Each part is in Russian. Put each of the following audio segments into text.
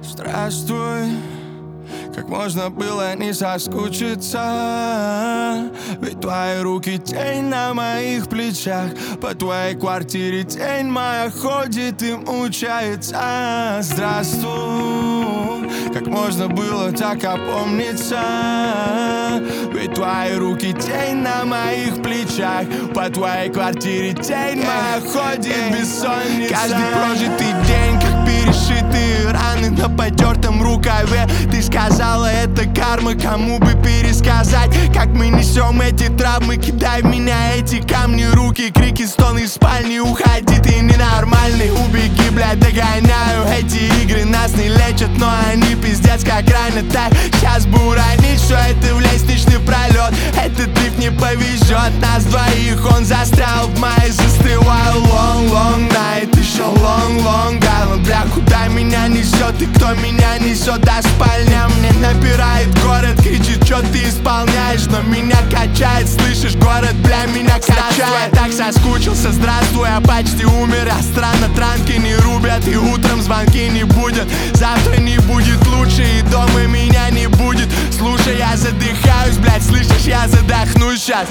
Здравствуй, как можно было не соскучиться? Ведь твои руки тень на моих плечах. По твоей квартире тень моя ходит и мучается. Здравствуй, как можно было так опомниться? Ведь твои руки тень на моих плечах. По твоей квартире тень моя ходит бессонница. Каждый прожитый день, как перешитые раны на потертом рукаве. Ты сказала, это карма, кому бы пересказать, как мы несем эти травмы. Кидай в меня эти камни, руки, крики, стоны из спальни. Уходи, ты ненормальный, убеги, блядь, догоняю. Эти игры нас не лечат, но они пиздец как ранят. Так, сейчас бы уронить все это в лестничный пролет. Этот лифт не повезет нас двоих, он застрял в мае. Застреваю, long night, еще long island. Бля, куда меня несет и кто меня несет до спальни? Мне напирает город, кричит, что ты исполняешь, но меня качает, слышишь, город, бля, меня качает. Я так соскучился, здравствуй, я почти умер. А странно, транки не рубят и утром звонки не будут. Завтра не будет лучше и дома меня не будет. Слушай, я задыхаюсь, блядь, слышишь, я задохнусь сейчас.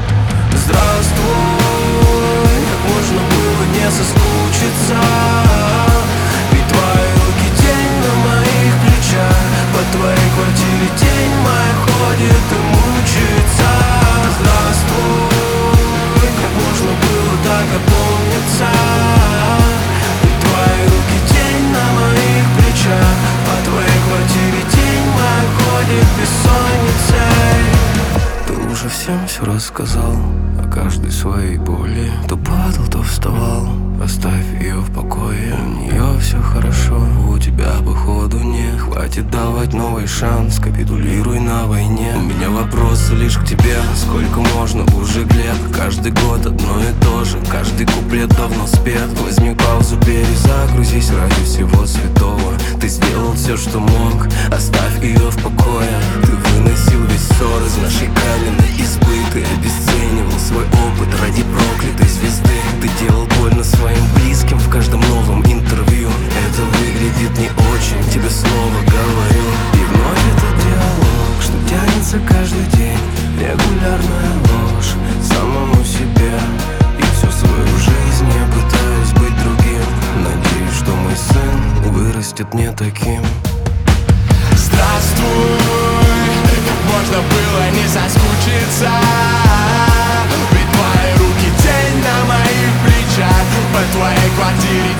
Здравствуй, как можно было не соскучиться? Ведь твои руки тень на моих плечах. По твоей квартире тень моя ходит и мучается. Здравствуй, как можно было так опомниться? Ведь твои руки тень на моих плечах. По твоей квартире тень моя ходит бессонницей. Ты уже всем все рассказал о каждой своей боли. То падал, то вставал, оставь ее в покое. У нее все хорошо, у тебя походу не хватит давать новый шанс, капитулируй на войне. У меня вопросы лишь к тебе, сколько можно уже глеб? Каждый год одно и то же, каждый куплет давно спет. Возьми паузу, перезагрузись ради всего святого. Ты сделал все, что мог, оставь ее в покое. Ты выносил весь ссор из нашей каменной избы. Ты обесценивал свой опыт ради проклятой звезды. Ты делал больно своим близким в каждом новом интервью. Это выглядит не очень, тебе снова говорю. И вновь этот диалог, что тянется каждый день. Регулярная ложь самому себе. И всю свою жизнь я пытаюсь быть другим. Надеюсь, что мой сын вырастет не таким. Здравствуй, как можно было не соскучиться? Ведь твои руки тень на моих плечах. По твоей квартире